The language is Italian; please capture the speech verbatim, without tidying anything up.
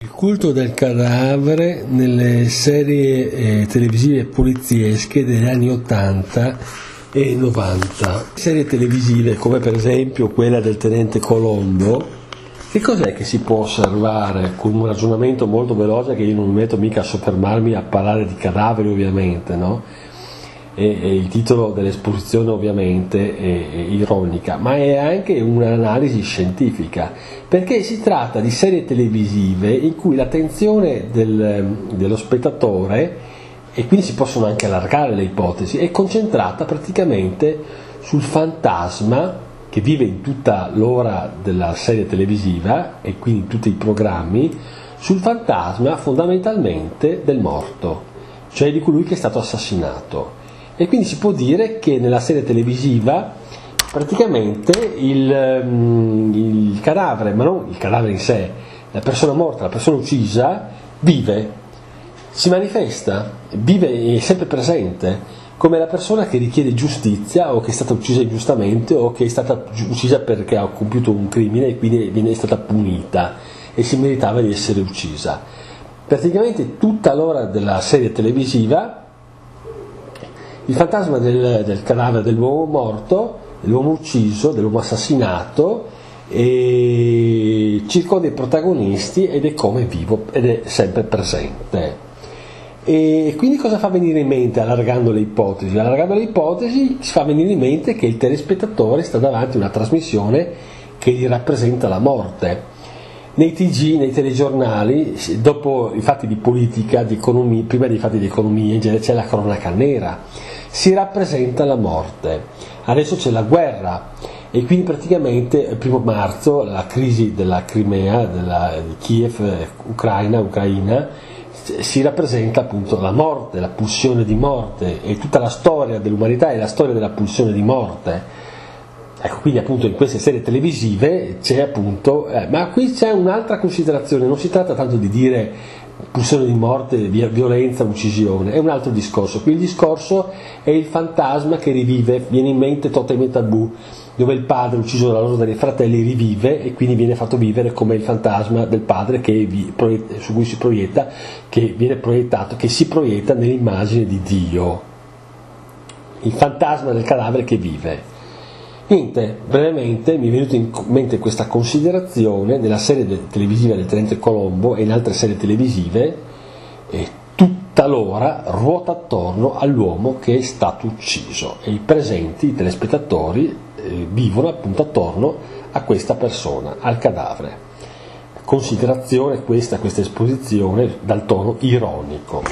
Il culto del cadavere nelle serie eh, televisive poliziesche degli anni ottanta e novanta. Serie televisive come per esempio quella del tenente Colombo, che cos'è che si può osservare con un ragionamento molto veloce, che io non mi metto mica a soffermarmi a parlare di cadaveri ovviamente, no? E, e il titolo dell'esposizione ovviamente è, è ironica, ma è anche un'analisi scientifica, perché si tratta di serie televisive in cui l'attenzione del, dello spettatore, e quindi si possono anche allargare le ipotesi, è concentrata praticamente sul fantasma che vive in tutta l'ora della serie televisiva e quindi in tutti i programmi, sul fantasma fondamentalmente del morto, cioè di colui che è stato assassinato. E quindi si può dire che nella serie televisiva praticamente il, il cadavere, ma non il cadavere in sé, la persona morta, la persona uccisa, vive, si manifesta, vive, è sempre presente, come la persona che richiede giustizia o che è stata uccisa ingiustamente o che è stata uccisa perché ha compiuto un crimine e quindi viene stata punita e si meritava di essere uccisa. Praticamente tutta l'ora della serie televisiva il fantasma del, del cadavere dell'uomo morto, dell'uomo ucciso, dell'uomo assassinato, e circonda i protagonisti ed è come vivo ed è sempre presente. E quindi cosa fa venire in mente allargando le ipotesi? Allargando le ipotesi si fa venire in mente che il telespettatore sta davanti a una trasmissione che gli rappresenta la morte. Nei T G, nei telegiornali, dopo i fatti di politica, di economia, prima dei fatti di economia, in genere c'è la cronaca nera, si rappresenta la morte. Adesso c'è la guerra e quindi praticamente il primo marzo la crisi della Crimea, della, di Kiev, Ucraina, Ucraina, si rappresenta appunto la morte, la pulsione di morte, e tutta la storia dell'umanità è la storia della pulsione di morte. Ecco, quindi appunto in queste serie televisive c'è appunto, eh, ma qui c'è un'altra considerazione, non si tratta tanto di dire pulsione di morte, violenza, uccisione, è un altro discorso. Qui il discorso è il fantasma che rivive, viene in mente Totem e Tabù, dove il padre ucciso dalla rosa dei fratelli rivive e quindi viene fatto vivere come il fantasma del padre che vi, su cui si proietta, che viene proiettato, che si proietta nell'immagine di Dio, il fantasma del cadavere che vive. Niente, brevemente mi è venuta in mente questa considerazione nella serie televisiva del tenente Colombo e in altre serie televisive, e tutta l'ora ruota attorno all'uomo che è stato ucciso e i presenti, i telespettatori, eh, vivono appunto attorno a questa persona, al cadavere. Considerazione questa, questa esposizione dal tono ironico.